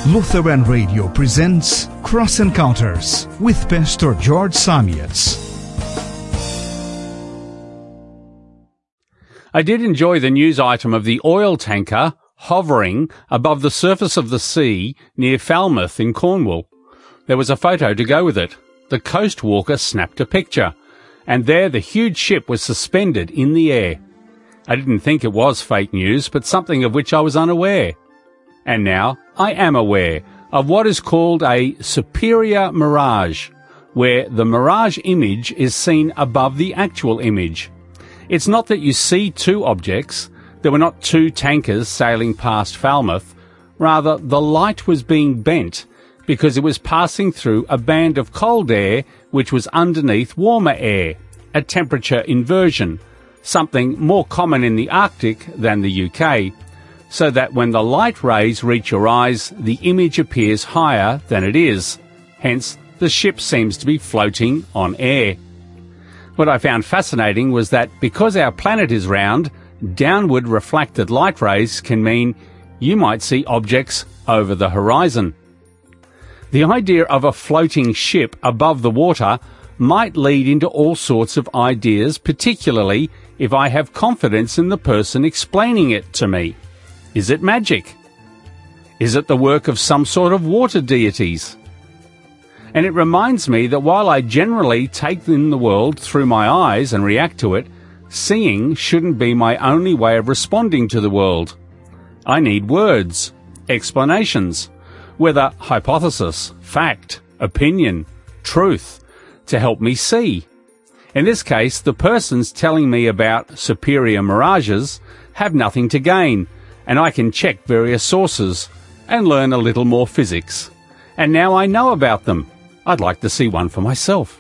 Lutheran Radio presents Cross Encounters with Pastor George Samietz. I did enjoy the news item of the oil tanker hovering above the surface of the sea near Falmouth in Cornwall. There was a photo to go with it. The coast walker snapped a picture, and there the huge ship was suspended in the air. I didn't think it was fake news, but something of which I was unaware. And now I am aware of what is called a superior mirage, where the mirage image is seen above the actual image. It's not that you see two objects. There were not two tankers sailing past Falmouth. Rather, the light was being bent because it was passing through a band of cold air which was underneath warmer air, a temperature inversion, something more common in the Arctic than the UK, so that when the light rays reach your eyes, the image appears higher than it is. Hence, the ship seems to be floating on air. What I found fascinating was that because our planet is round, downward reflected light rays can mean you might see objects over the horizon. The idea of a floating ship above the water might lead into all sorts of ideas, particularly if I have confidence in the person explaining it to me. Is it magic? Is it the work of some sort of water deities? And it reminds me that while I generally take in the world through my eyes and react to it, seeing shouldn't be my only way of responding to the world. I need words, explanations, whether hypothesis, fact, opinion, truth, to help me see. In this case, the persons telling me about superior mirages have nothing to gain, and I can check various sources and learn a little more physics. And now I know about them. I'd like to see one for myself.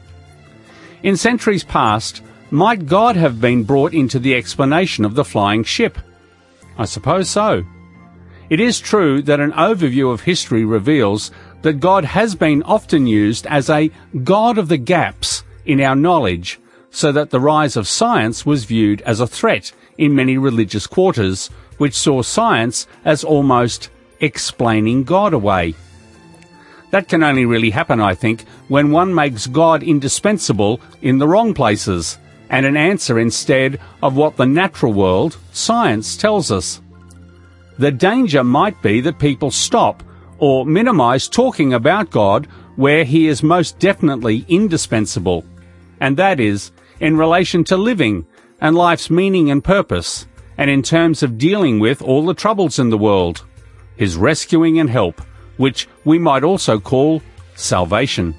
In centuries past, might God have been brought into the explanation of the flying ship? I suppose so. It is true that an overview of history reveals that God has been often used as a God of the gaps in our knowledge, so that the rise of science was viewed as a threat in many religious quarters, which saw science as almost explaining God away. That can only really happen, I think, when one makes God indispensable in the wrong places, and an answer instead of what the natural world, science, tells us. The danger might be that people stop or minimize talking about God where he is most definitely indispensable, and that is in relation to living and life's meaning and purpose, and in terms of dealing with all the troubles in the world, his rescuing and help, which we might also call salvation.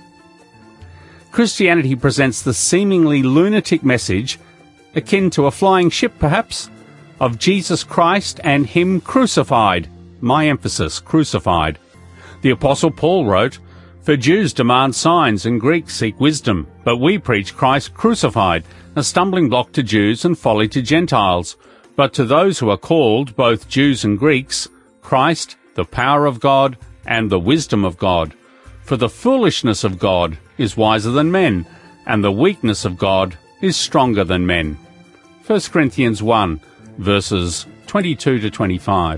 Christianity presents the seemingly lunatic message, akin to a flying ship perhaps, of Jesus Christ and him crucified. My emphasis, crucified. The Apostle Paul wrote, "For Jews demand signs and Greeks seek wisdom, but we preach Christ crucified, a stumbling block to Jews and folly to Gentiles. But to those who are called, both Jews and Greeks, Christ, the power of God and the wisdom of God. For the foolishness of God is wiser than men, and the weakness of God is stronger than men." 1 Corinthians 1, verses 22 to 25.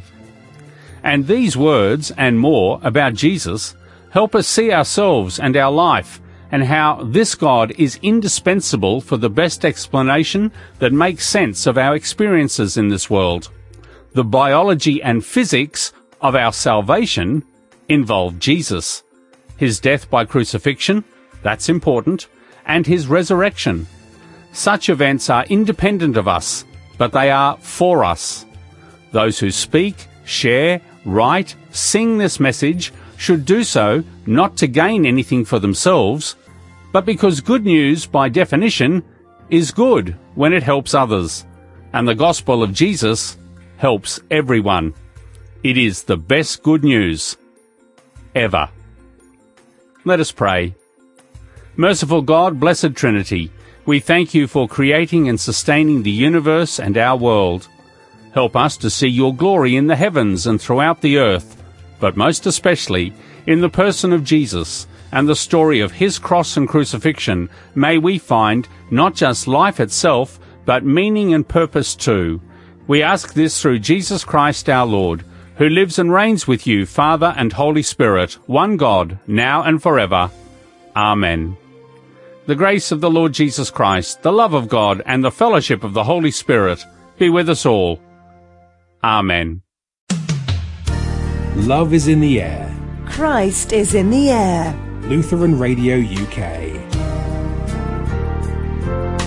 And these words and more about Jesus help us see ourselves and our life, and how this God is indispensable for the best explanation that makes sense of our experiences in this world. The biology and physics of our salvation involve Jesus. His death by crucifixion, that's important, and his resurrection. Such events are independent of us, but they are for us. Those who speak, share, write, sing this message should do so not to gain anything for themselves, but because good news, by definition, is good when it helps others, and the gospel of Jesus helps everyone. It is the best good news ever. Let us pray. Merciful God, blessed Trinity, we thank you for creating and sustaining the universe and our world. Help us to see your glory in the heavens and throughout the earth, but most especially in the person of Jesus and the story of his cross and crucifixion. May we find not just life itself, but meaning and purpose too. We ask this through Jesus Christ our Lord, who lives and reigns with you, Father and Holy Spirit, one God, now and forever. Amen. The grace of the Lord Jesus Christ, the love of God, and the fellowship of the Holy Spirit be with us all. Amen. Love is in the air. Christ is in the air. Lutheran Radio UK.